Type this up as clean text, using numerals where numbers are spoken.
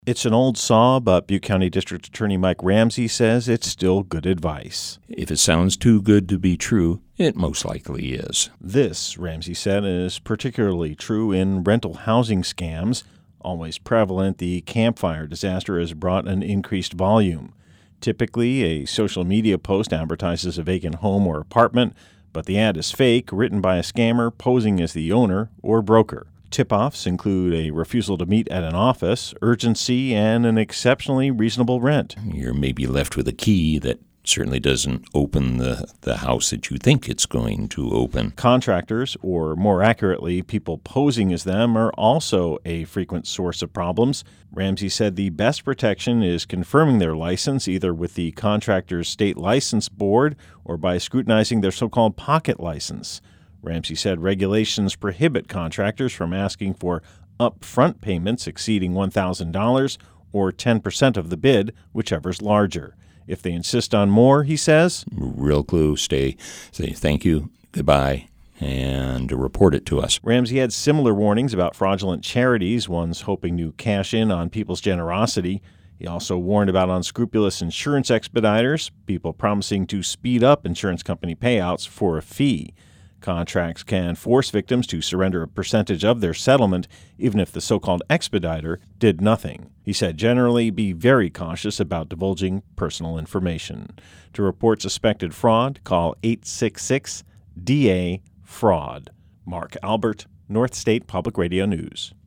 It's an old saw, but Butte County District Attorney Mike Ramsey says it's still good advice. If it sounds too good to be true, it most likely is. This, Ramsey said, is particularly true in rental housing scams. Always prevalent, the Camp Fire disaster has brought an increased volume. Typically, a social media post advertises a vacant home or apartment, but the ad is fake, written by a scammer posing as the owner or broker. Tip-offs include a refusal to meet at an office, urgency, and an exceptionally reasonable rent. You're maybe left with a key that certainly doesn't open the house that you think it's going to open. Contractors, or more accurately, people posing as them, are also a frequent source of problems. Ramsey said the best protection is confirming their license either with the contractor's state license board or by scrutinizing their so-called pocket license. Ramsey said regulations prohibit contractors from asking for upfront payments exceeding $1,000 or 10% of the bid, whichever's larger. If they insist on more, he says, real clue, say thank you, goodbye, and report it to us. Ramsey had similar warnings about fraudulent charities, ones hoping to cash in on people's generosity. He also warned about unscrupulous insurance expediters, people promising to speed up insurance company payouts for a fee. Contracts can force victims to surrender a percentage of their settlement, even if the so-called expediter did nothing. He said generally be very cautious about divulging personal information. To report suspected fraud, call 866-DA-FRAUD. Mark Albert, North State Public Radio News.